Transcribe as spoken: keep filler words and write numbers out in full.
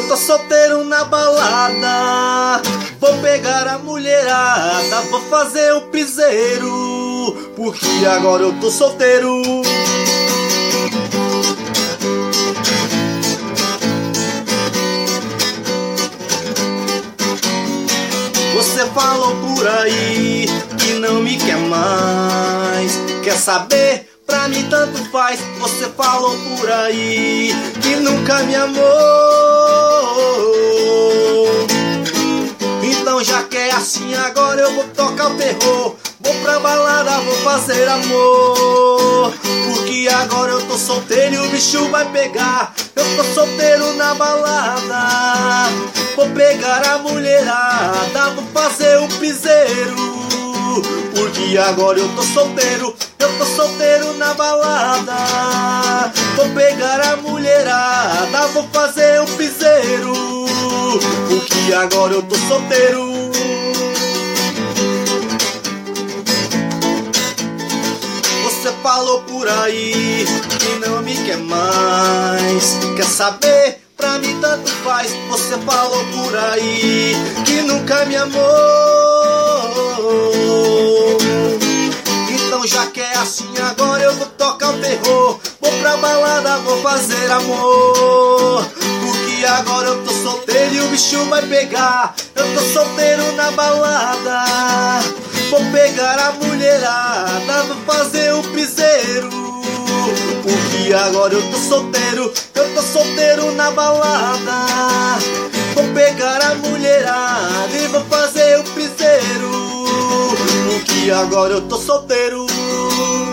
Eu tô solteiro na balada, vou pegar a mulherada, vou fazer um piseiro, porque agora eu tô solteiro. Você falou por aí que não me quer mais, quer saber? Pra mim tanto faz. Você falou por aí que nunca me amou. Então já que é assim, agora eu vou tocar o terror. Vou pra balada, vou fazer amor, porque agora eu tô solteiro e o bicho vai pegar. Eu tô solteiro na balada, vou pegar a mulherada, vou fazer um piseiro, porque agora eu tô solteiro. Eu tô solteiro na balada, vou pegar a mulherada, vou fazer um piseiro, porque agora eu tô solteiro. Você falou por aí que não me quer mais, quer saber? Pra mim tanto faz. Você falou por aí que nunca me amou. Então já que é assim, agora eu vou tocar o terror. Vou pra balada, vou fazer amor, porque agora eu tô solteiro e o bicho vai pegar. Eu tô solteiro na balada, vou pegar a mulherada, vou fazer um piseiro, porque agora eu tô solteiro. Eu tô solteiro na balada, vou pegar a mulherada e vou fazer um piseiro, porque agora eu tô solteiro.